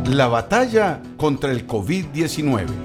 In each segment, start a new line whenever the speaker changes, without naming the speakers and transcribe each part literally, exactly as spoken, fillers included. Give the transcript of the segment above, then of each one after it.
La batalla contra el COVID diecinueve.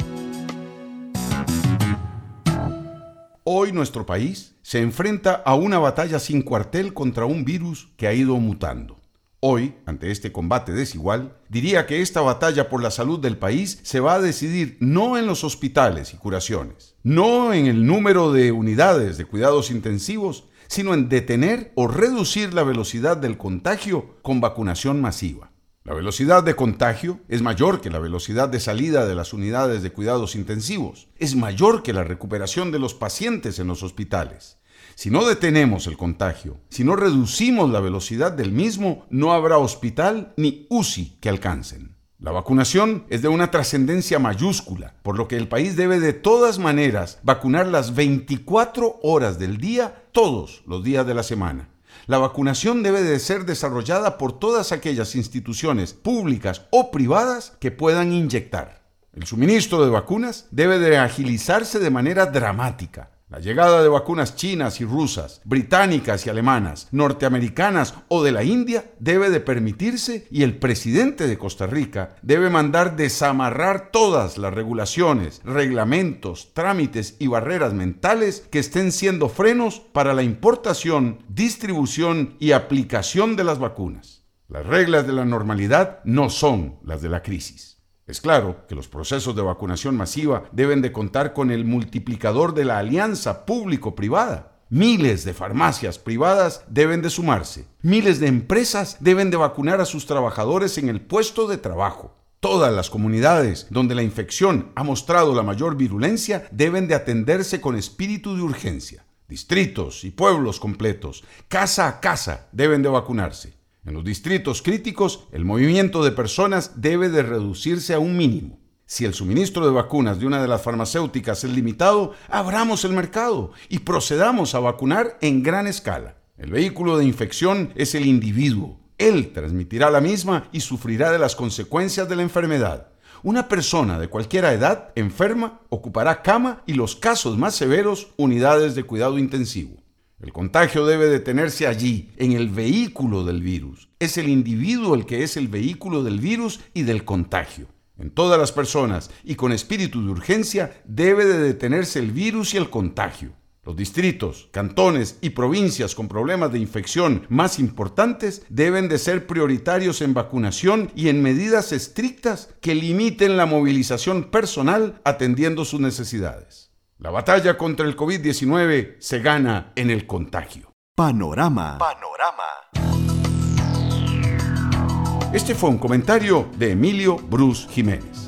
Hoy nuestro país se enfrenta a una batalla sin cuartel contra un virus que ha ido mutando. Hoy, ante este combate desigual, diría que esta batalla por la salud del país se va a decidir no en los hospitales y curaciones, no en el número de unidades de cuidados intensivos, sino en detener o reducir la velocidad del contagio con vacunación masiva. La velocidad de contagio es mayor que la velocidad de salida de las unidades de cuidados intensivos, es mayor que la recuperación de los pacientes en los hospitales. Si no detenemos el contagio, si no reducimos la velocidad del mismo, no habrá hospital ni U C I que alcancen. La vacunación es de una trascendencia mayúscula, por lo que el país debe de todas maneras vacunar las veinticuatro horas del día, todos los días de la semana. La vacunación debe de ser desarrollada por todas aquellas instituciones públicas o privadas que puedan inyectar. El suministro de vacunas debe de agilizarse de manera dramática. La llegada de vacunas chinas y rusas, británicas y alemanas, norteamericanas o de la India debe de permitirse y el presidente de Costa Rica debe mandar desamarrar todas las regulaciones, reglamentos, trámites y barreras mentales que estén siendo frenos para la importación, distribución y aplicación de las vacunas. Las reglas de la normalidad no son las de la crisis. Es claro que los procesos de vacunación masiva deben de contar con el multiplicador de la alianza público-privada. Miles de farmacias privadas deben de sumarse. Miles de empresas deben de vacunar a sus trabajadores en el puesto de trabajo. Todas las comunidades donde la infección ha mostrado la mayor virulencia deben de atenderse con espíritu de urgencia. Distritos y pueblos completos, casa a casa, deben de vacunarse. En los distritos críticos, el movimiento de personas debe de reducirse a un mínimo. Si el suministro de vacunas de una de las farmacéuticas es limitado, abramos el mercado y procedamos a vacunar en gran escala. El vehículo de infección es el individuo. Él transmitirá la misma y sufrirá de las consecuencias de la enfermedad. Una persona de cualquier edad enferma ocupará cama y los casos más severos, unidades de cuidado intensivo. El contagio debe detenerse allí, en el vehículo del virus. Es el individuo el que es el vehículo del virus y del contagio. En todas las personas y con espíritu de urgencia debe de detenerse el virus y el contagio. Los distritos, cantones y provincias con problemas de infección más importantes deben de ser prioritarios en vacunación y en medidas estrictas que limiten la movilización personal atendiendo sus necesidades. La batalla contra el COVID diecinueve se gana en el contagio.
Panorama.
Panorama.
Este fue un comentario de Emilio Bruce Jiménez.